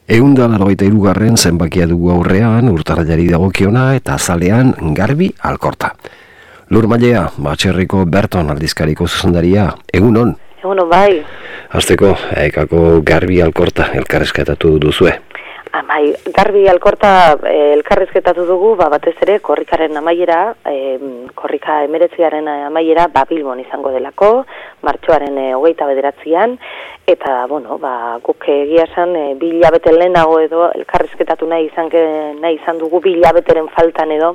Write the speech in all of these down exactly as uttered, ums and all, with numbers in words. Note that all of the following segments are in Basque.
Ehunda laurogeita hirugarren zenbakia dugu aurrean, urtarrilari dagokiona eta azalean Garbi Alkorta. Lur Mailea, Batxerriko Berton aldizkariko zuzendaria, egunon? Egunon bai. Hasteko, aekako Garbi Alkorta elkarrizketatu duzue. Bai, Garbi Alkorta eh, elkarrizketatu dugu, ba, batez ere korrikaren amaiera, eh, korrika emeretziaren amaiera, ba, Bilbon izango delako, martxoaren eh, hogeita bederatzian, eta, bueno, ba, guk egia esan, e, bi hilabete lehenago edo, elkarrizketatu nahi izan, nahi izan dugu bi hilabeteren faltan edo,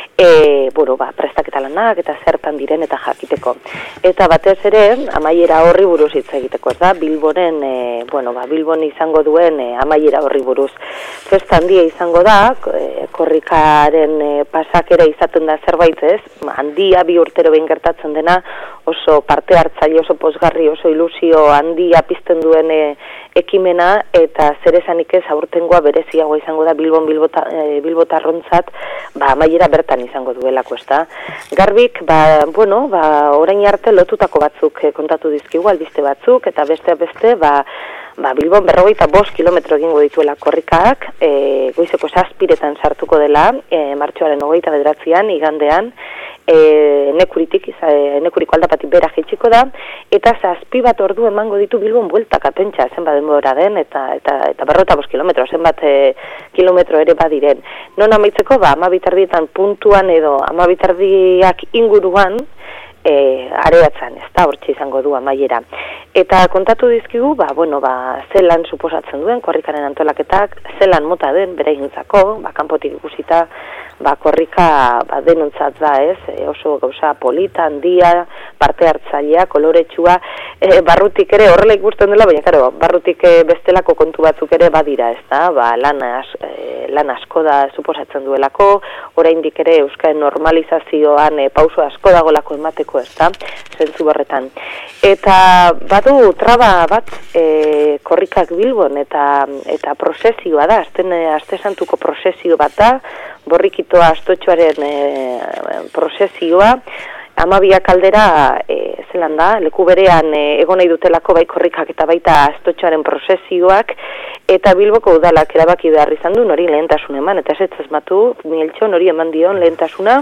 e, bueno, ba, prestaketa lanak eta zertan diren eta jakiteko. Eta batez ere, amaiera horri buruz hitz egiteko, ez da, Bilbonen, e, bueno, ba, Bilbon izango duen e, amaiera horri buruz. Festa handia izango da, e, korrikaren e, pasakera izaten da zerbait ez, handia bi urtero behin gertatzen dena, oso parte hartzaile, oso pozgarri, oso ilusio handia pizten duen e, ekimena, eta zer esanik ez aurtengoa bereziagoa izango da Bilbon Bilbota, e, Bilbotarrontzat, ba, amaiera bertan izango duelako, ezta. Garbik, ba, bueno, ba, orain arte lotutako batzuk e, kontatu dizkigu, albiste batzuk, eta beste beste, ba, Ba, Bilbon berrogeita bost kilometro egingo dituela korrikak, e, goizeko zazpiretan sartuko dela, e, martxoaren hogeita bederatzian, igandean, e, nekuritik, e, nekuriko aldapatik bera jaitsiko da, eta zazpi bat ordu emango ditu Bilbon bueltaka pentsa, zenbat denbora den, eta, eta, eta berrogeita bost kilometro, zenbat e, kilometro ere badiren. Non amaitzeko, ba, amabitardietan puntuan edo amabitardiak inguruan, E, areatzen, ez da, hortxe izango du amaiera. Eta kontatu dizkigu, ba, bueno, ba, zelan suposatzen duen, korrikaren antolaketak, zelan mota den, bere egintzako, ba, kanpotik ikusita, ba, korrika ba, denontzat da, ez, e, oso gauza polita, handia, parte hartzailea, koloretsua, e, barrutik ere horrela ikusten dela, baina, karo, barrutik e, bestelako kontu batzuk ere badira, ez da, ba, lan, as, e, lan asko da suposatzen duelako, oraindik ere euskaren normalizazioan e, pauso asko dagolako emateko, ez da, zentzu horretan. Eta badu traba bat e, korrikak Bilbon eta eta prozesioa da, azten aste santuko prozesio bat da, borrikitoa astotxoaren e, prozesioa, amabiak aldera e, zelan da, leku berean e, egon nahi dutelako bai korrikak eta baita astotxoaren prozesioak, eta Bilboko udalak erabaki behar izan du, nori lehentasun eman, eta ez ezmatu, Mieltxo nori eman dion lehentasuna,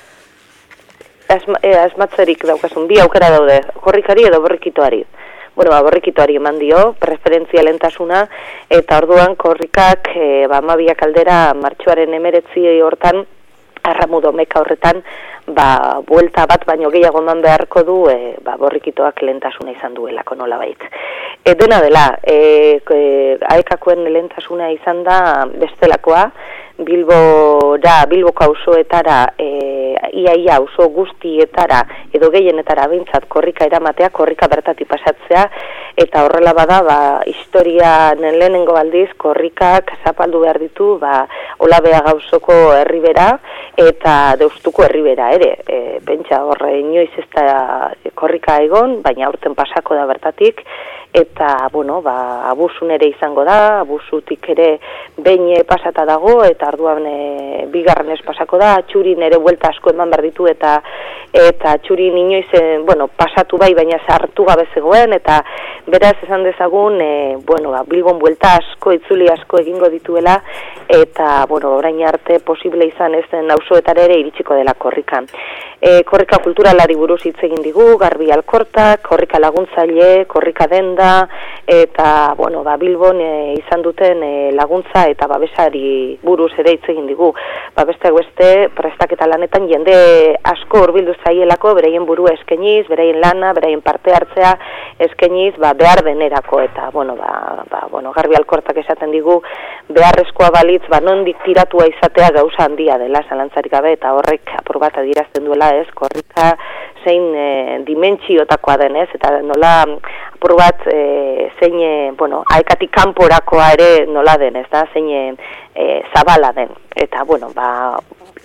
Asma, e, asmatzerik daukasun, bi aukera daude, korrikari edo borrikitoari. Bueno, ba, borrikitoari eman dio, preferentzia lentasuna, eta orduan korrikak, e, ba, amabiak aldera martxoaren emeretzi hortan, arramudo meka horretan, ba, buelta bat baino gehiago eman beharko du, e, ba, borrikitoak lentasuna izan duelako nolabait. E, dena dela, e, e, aekakoen lentasuna izan da bestelakoa, Bilbora, Bilboko auzoetara, e, iaia auzo guztietara edo gehienetara behintzat korrika eramatea, korrika bertatik pasatzea, eta horrela bada, ba, historian lehenengo aldiz korrikak zapaldu behar ditu, ba, Olabea gauzoko herribera eta Deustuko herribera ere. E, pentsa horre inoiz ez da korrika egon, baina aurten pasako da bertatik, eta, bueno, ba, abusun ere izango da, abusutik ere behin pasata dago, eta arduan e, bigarren ez pasako da, txurin ere buelta asko eman behar ditu, eta eta txurin inoiz, e, bueno, pasatu bai, baina sartu gabe zegoen, eta beraz esan dezagun, e, bueno, ba, Bilbon buelta asko, itzuli asko egingo dituela, eta, bueno, orain arte posible izan ez den auzoetara ere iritsiko dela korrika. E, korrika kulturalari buruz hitz egin digu, Garbi Alkorta, korrika laguntzaile, korrika denda, eta, bueno, ba, Bilbon e, izan duten e, laguntza eta babesari buruz ere hitz egin digu. Ba, beste beste prestaketa lanetan jende asko hurbildu zaielako, bereien burua eskeniz, bereien lana, bereien parte hartzea eskeniz, ba, behar denerako, eta, bueno, ba, ba, bueno, Garbi Alkortak esaten digu, beharrezkoa balitz, ba, nondik tiratua izatea gauza handia dela, zalantzarik gabe, eta horrek apur bat adierazten duela, ez, korrika zein e, dimentsiotakoa den, ez, eta nola apur bat e, zein, e, bueno, aekatik kanporakoa ere nola den, ez da, zein e, zabala den, eta, bueno, ba,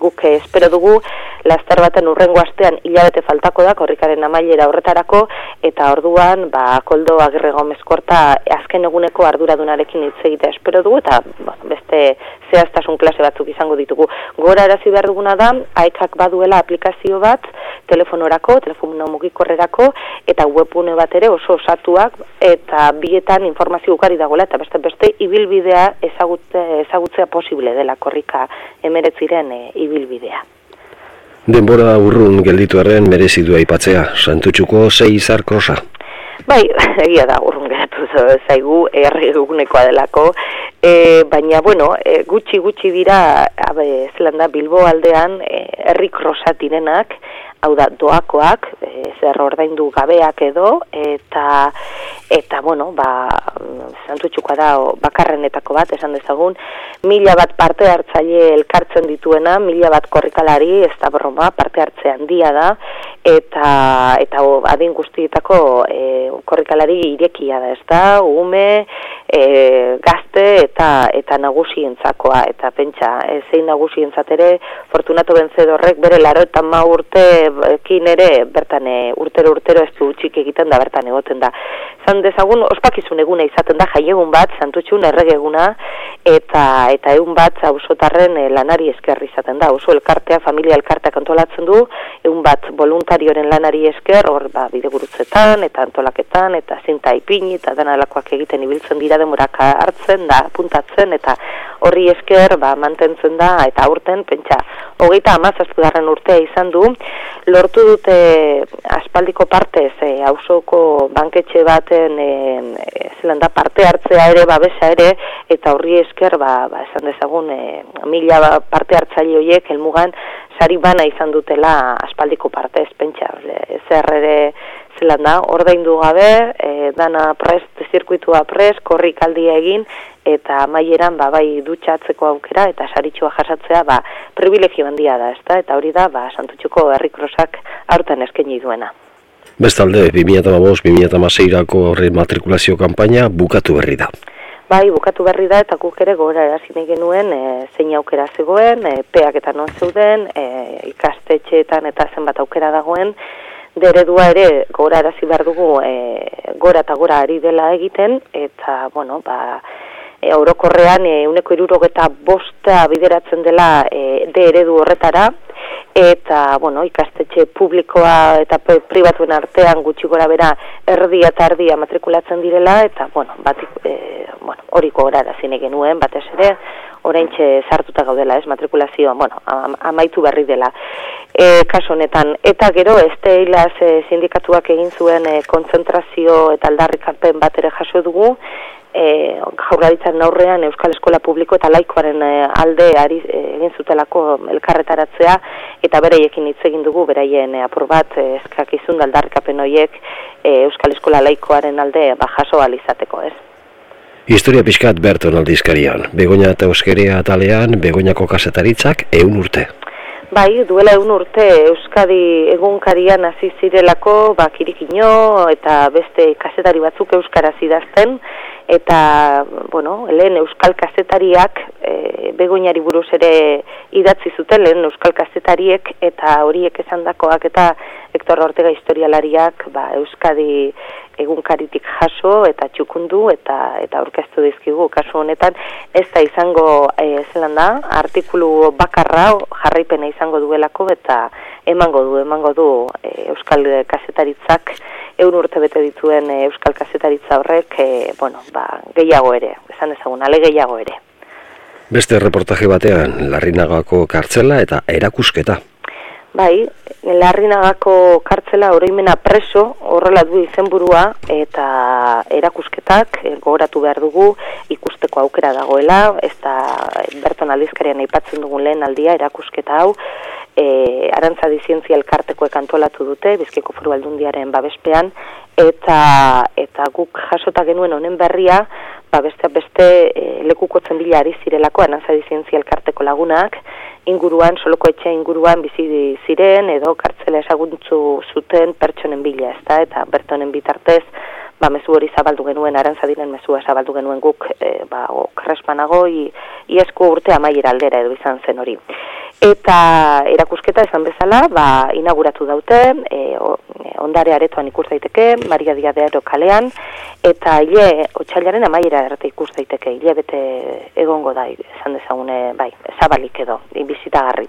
guk eh, espero dugu laster baten urrengo astean hilabete faltako da korrikaren amaiera horretarako, eta orduan ba Koldo Agirre Gomez Korta azken eguneko arduradunarekin hitz egitea espero dugu, eta ba, beste zehaztasun klase batzuk izango ditugu. Gora arazi behar duguna da, aekak baduela aplikazio bat telefonorako, telefono mugikorrerako, eta webgune bat ere oso osatuak, eta bietan informazio ugari dagoela, eta beste beste ibilbidea ezagutze, ezagutzea posible dela korrika hemeretziren e, ibilbidea. Denbora urrun gelditu arren merezi du aipatzea, Santutxuko sei izar krosa. Bai, egia da, urrun geratu zaigu, herri egunekoa delako, e, baina, bueno, e, gutxi gutxi dira, abe, zelan da, Bilbo aldean, herri e, krosa direnak, hau da, doakoak, e, zer ordaindu gabeak edo, eta, eta bueno, ba, Santutxukoa da, o, bakarrenetako bat, esan dezagun, mila bat parte hartzaile elkartzen dituena, mila bat korrikalari, ez da broma, parte hartze handia da, eta, eta o, adin guztietako e, korrikalari irekia da, ez da, ume, e, gazte eta, eta nagusientzakoa, eta pentsa, e, zein nagusientzat ere, Fortunato Benzedorrek bere laro eta ma urte ekin ere bertan urtero urtero ez du utzik egiten da bertan egoten da. Zan dezagun ospakizun eguna izaten da, jaiegun bat, Santutxun errege eguna, eta eta egun bat auzotarren lanari esker izaten da. Oso elkartea, familia elkarteak antolatzen du, egun bat voluntarioren lanari esker, hor ba, bidegurutzetan, eta antolaketan, eta zinta ipini, eta danalakoak egiten ibiltzen dira demoraka hartzen, da puntatzen, eta horri esker ba, mantentzen da, eta aurten, pentsa, hogeita hamazazpigarren urtea izan du, lortu dute aspaldiko partez, e, auzoko banketxe baten e, e, zelan da parte hartzea ere, babesa ere, eta horri esker, ba, ba, esan dezagun, e, mila parte hartzaile horiek helmugan sari bana izan dutela aspaldiko partez, pentsa, zer ere zelan da, ordaindu gabe, e, dana prest, zirkuitua prest, korrikaldia egin, eta amaieran ba, bai dutxatzeko aukera eta saritxua jasatzea ba, privilegio handia da, ezta? Eta hori da ba, Santutxuko herri krosak aurten eskaini duena. Bestalde, bi mila hamabost bi mila hamaseirako horren matrikulazio kanpaina bukatu berri da. Bai, bukatu berri da, eta guk ere gora erazinei genuen, e, zein aukera zegoen, e, peak eta non zeuden, e, ikastetxeetan eta zenbat aukera dagoen, deredua ere gora erazi behar dugu e, gora eta gora ari dela egiten, eta, bueno, ba, E, orokorrean e, uneko hirurogeta bosta bideratzen dela e, de eredu horretara, eta bueno, ikastetxe publikoa eta pribatuen artean gutxi gora bera erdia eta erdia matrikulatzen direla, eta bueno, batik, e, bueno, hori gora zine genuen, batez ere, oraintxe sartuta gaudela, ez, matrikulazioa, bueno, am, amaitu berri dela. E, kaso honetan, eta gero, este hilaz e, sindikatuak egin zuen e, kontzentrazio eta aldarrikapen bat ere jaso dugu, E, jaurlaritzaren aurrean Euskal Eskola Publiko eta Laikoaren e, alde ari e, egin zutelako elkarretaratzea, eta beraiekin hitz egin dugu, beraien e, apur bat e, eskakizun aldarrikapen horiek e, Euskal Eskola Laikoaren alde ba, jaso alizateko, ez? Historia pixkat Berton aldizkarian, Begoña eta Euskeria atalean, Begoñako kazetaritzak ehun urte. Bai, duela egun urte Euskadi egunkarian hasi zirelako, ba, Kirikino eta beste kazetari batzuk euskaraz idazten, eta, bueno, lehen euskal kazetariak e, Begoñari buruz ere idatzi zuten, lehen euskal kazetariek, eta horiek esandakoak eta Hector Ortega historialariak ba, Euskadi egunkaritik jaso eta txukundu eta eta aurkeztu dizkigu. Kasu honetan ez da izango e, zelan da, artikulu bakarra jarraipena izango duelako, eta emango du, emango du e, euskal kazetaritzak ehun urte bete dituen e, euskal kazetaritza horrek, e, bueno, ba, gehiago ere, esan ezagun, ale gehiago ere. Beste reportaje batean, Larrinagako kartzela eta erakusketa. Bai, Larrinagako kartzela oroimena preso, horrela du izenburua, eta erakusketak e, gogoratu behar dugu, ikusteko aukera dagoela, ez da Berton aldizkarian aipatzen dugun lehen aldia erakusketa hau, e, Arantzadi Zientzia Elkartekoek antolatu dute, Bizkaiko Foru Aldundiaren babespean, eta eta guk jasota genuen honen berria, ba beste beste e, lekukotzen bila ari zirelako Arantzadi Zientzia Elkarteko lagunak, inguruan, soloko etxea inguruan bizi ziren, edo kartzela ezaguntzu zuten pertsonen bila, ezta, eta Bertonen bitartez, ba, mezu hori zabaldu genuen, Arantzadiren mezua zabaldu genuen guk, e, ba, okerrespanago, iesku urte amaiera aldera edo izan zen hori. Eta erakusketa esan bezala, ba, inauguratu daute, e, ondare aretoan ikus daiteke, Maria Diaz de Haro kalean, eta hile otsailaren amaiera arte ikus daiteke, hile bete egongo da, esan dezagune, bai, zabalik edo, bizitagarri.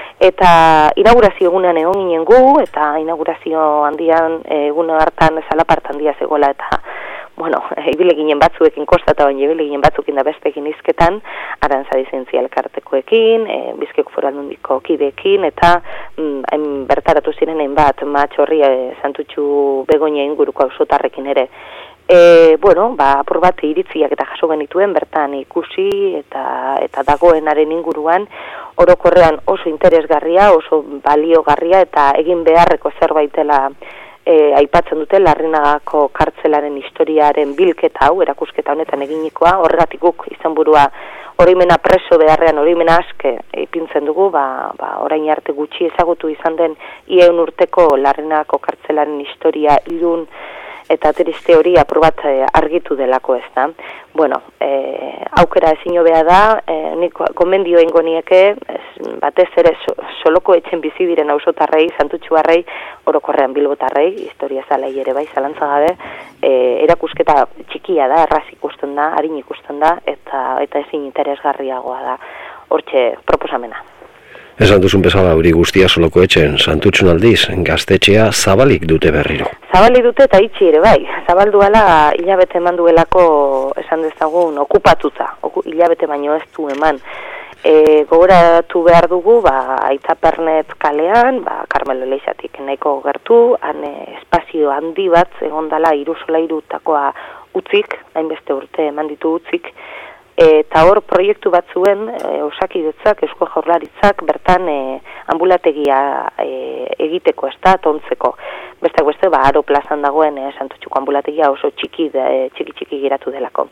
Eta inaugurazio egunean egon ginen gu, eta inaugurazio handian, egun hartan zalapart handia zegoela, eta bueno, ibile ginen batzuekin kostata, baina ibile ginen batzuekin da bestekin izketan, Arantza Dizentzia elkartekoekin, e, Bizkaiko Foru Aldundiko kideekin, eta mm, bertaratu ziren hainbat matxorri e, Santutxu Begoña inguruko auzotarrekin ere. E, bueno, ba, apur bat iritziak eta jaso genituen bertan ikusi eta eta dagoenaren inguruan orokorrean oso interesgarria, oso baliogarria eta egin beharreko zerbaitela E, aipatzen dute Larrinagako kartzelaren historiaren bilketa hau, erakusketa honetan eginikoa, horregatik guk izenburua orimena preso beharrean, orimena aske ipintzen dugu, ba, ba, orain arte gutxi ezagutu izan den iaun urteko Larrinagako kartzelaren historia ilun eta triste hori aprobat argitu delako ez da. Bueno, e, aukera ezin hobea da, e, nik gomendio eingo nieke, batez ere so, soloko etxen bizi diren auzotarrei, Santutxuarrei, orokorrean Bilbotarrei, historia zalei ere bai, zalantza gabe, e, erakusketa txikia da, erraz ikusten da, harin ikusten da, eta eta ezin interesgarriagoa da, hortxe proposamena. Esan duzun bezala hori guztia soloko etxen, Santutxun aldiz, gaztetxea zabalik dute berriro. Zabalik dute eta itxi ere, bai. Zabalduala hilabete eman duelako, esan dezagun, okupatuta. Oku, hilabete baino ez du eman. E, gogoratu behar dugu, ba, Aitzapernet kalean, ba, Karmelo Eleixatik nahiko gertu, han espazio handi bat, egondala hiru solairutakoa utzik, hainbeste urte eman ditu utzik, eta hor proiektu batzuen e, Osakidetzak, Eusko Jaurlaritzak bertan e, ambulategia e, egiteko, ez da, tontzeko. Bestak beste, ba, Aro plazan dagoen e, Santutxuko ambulategia oso txiki, e, txiki txiki geratu delako.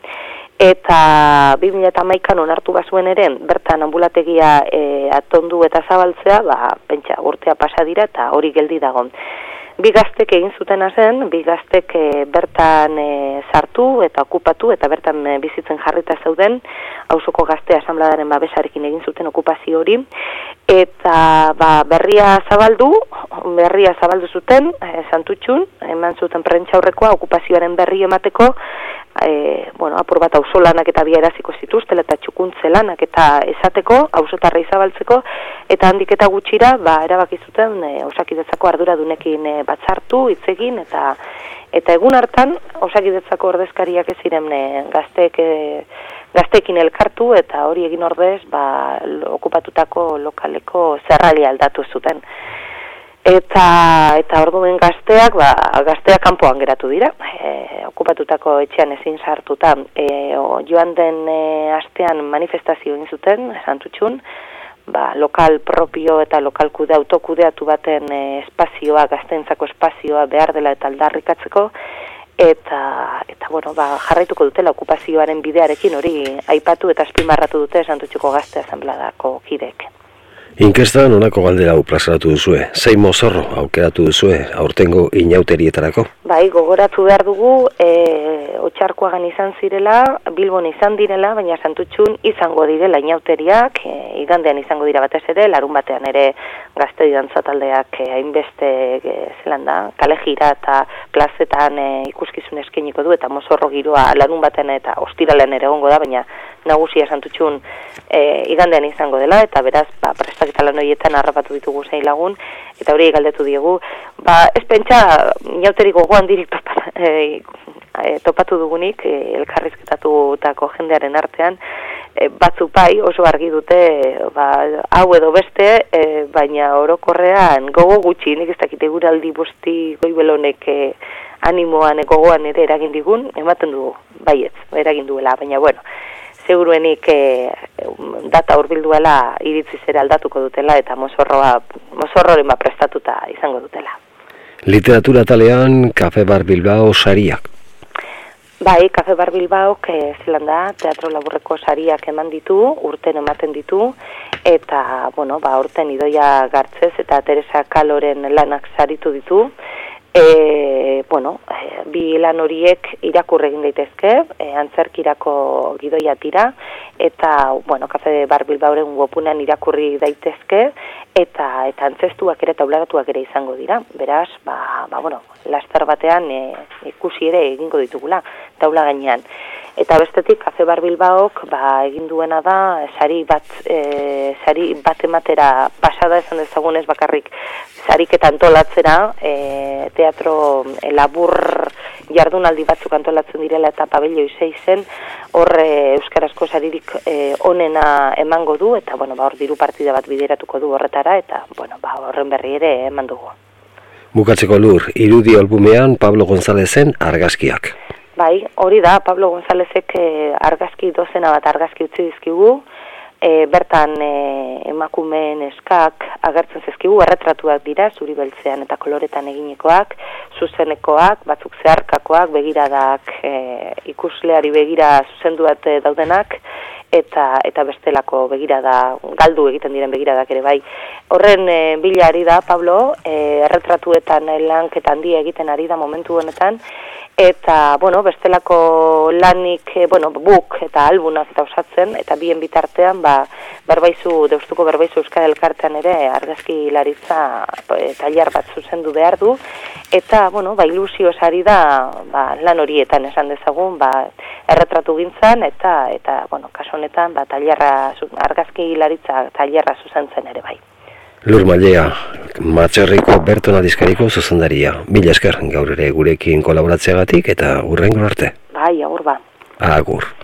Eta bi mila hamaikan onartu bazuen ere, bertan ambulategia e, atondu eta zabaltzea, ba, pentsa, urtea pasa dira eta hori geldi dago. Bi gaztek egin zutena zen, bi gaztek e, bertan e, sartu eta okupatu eta bertan e, bizitzen jarrita zeuden, auzoko gazte asanbladaren babesarekin egin zuten okupazio hori, eta ba, berria zabaldu, berria zabaldu zuten, e, Santutxun, eman zuten prentxaurrekoa okupazioaren berri emateko, E, bueno, apur bat auzolanak eta biaraziko zituztela eta txukuntze lanak eta esateko, auzotarrei zabaltzeko, eta handik eta gutxira, ba, erabaki zuten e, Osakidetzako arduradunekin e, batzartu, hitz egin, eta eta egun hartan Osakidetzako ordezkariak ez ziren e, gazteek e, gazteekin elkartu, eta hori egin ordez, ba, okupatutako lokaleko zerralia aldatu zuten. Eta eta orduen gazteak, ba, gazteak kanpoan geratu dira, e, okupatutako etxean ezin sartuta. E, o, joan den e, astean manifestazio egin zuten, Santutxun, ba, lokal propio eta lokal kude autokudeatu baten e, espazioa, gazteentzako espazioa behar dela eta aldarrikatzeko, eta eta bueno, ba, jarraituko dutela okupazioaren bidearekin hori aipatu eta azpimarratu dute Santutxuko Gazte Asanbladako kideek. Inkestan honako galdera hau plazaratu duzue, zein mozorro aukeratu duzue aurtengo inauterietarako? Bai, gogoratu behar dugu, e, Otxarkoagan izan zirela, Bilbon izan direla, baina Santutxun izango direla inauteriak, e, igandean izango dira batez ere, larun batean ere gazte dantza taldeak e, hainbeste e, zelan da, kale jira eta plazetan e, ikuskizun eskainiko du, eta mozorro giroa larun batean eta ostiralean ere egongo da, baina nagusia Santutxun e, igandean izango dela, eta beraz, ba, prestaketa lan horietan harrapatu ditugu zein lagun, eta hori galdetu diegu. Ba, ez pentsa, inauterik gogoan dirik topa, e, e, topatu dugunik, e, elkarrizketatutako jendearen artean, e, batzu bai oso argi dute, ba, hau edo beste, e, baina orokorrean gogo gutxi, nik ez dakite guraldi busti goibelonek e, animoan, e, gogoan ere eragin digun, ematen dugu, baietz, eragin duela, baina bueno, seguruenik e, data hurbilduela iritzi zera aldatuko dutela eta mozorroa, mozorroren ba prestatuta izango dutela. Literatura talean, Kafe Bar Bilbao sariak. Bai, Kafe Bar Bilbao, que zelan da, teatro laburreko sariak eman ditu, urten ematen ditu, eta, bueno, ba, urten Idoia Gartzez eta Teresa Kaloren lanak saritu ditu. E, bueno, e, bi lan horiek irakurre egin daitezke, e, antzerkirako gidoia tira, eta, bueno, Kafe Bar Bilbaoren webgunean irakurri daitezke, eta eta antzestuak ere taularatuak ere izango dira. Beraz, ba, ba bueno, laster batean e, ikusi ere egingo ditugula taula gainean. Eta bestetik Kafe Bar Bilbaok ba egin duena da sari bat e, sari bat ematera pasada esan dezagunez bakarrik sariketa antolatzera, e, teatro e, labur jardunaldi batzuk antolatzen direla eta pabelloi seizen hor e, euskarazko saririk e, onena emango du eta bueno, ba hor diru partida bat bideratuko du horretara eta bueno, ba horren berri ere eman dugu. Bukatzeko Lur, irudi albumean Pablo Gonzalezen argazkiak. Bai, hori da, Pablo Gonzalezek e, argazki dozena bat argazki utzi dizkigu, e, bertan e, emakumeen eskak agertzen zizkigu, erretratuak dira, zuri beltzean eta koloretan eginekoak, zuzenekoak, batzuk zeharkakoak, begiradak e, ikusleari begira zuzenduat e, daudenak, eta eta bestelako begirada, galdu egiten diren begiradak ere bai. Horren e, bila ari da, Pablo, e, erretratuetan lanketa handia egiten ari da momentu honetan, eta, bueno, bestelako lanik, e, bueno, buk eta albunak eta osatzen, eta bien bitartean, ba, berbaizu, deustuko berbaizu Euskal Elkartean ere argazki laritza e, tailer bat zuzendu behar du, eta, bueno, ba, ilusioz ari da, ba, lan horietan esan dezagun, ba, erretratu gintzan, eta, eta, bueno, kaso honetan, ba, tailerra, argazki laritza tailerra zuzentzen ere bai. Lur Mallea, Matxerriko Berton aldizkariko zuzendaria. Mila esker gaur ere gurekin kolaboratzeagatik eta hurrengo arte. Bai, agur ba. Agur.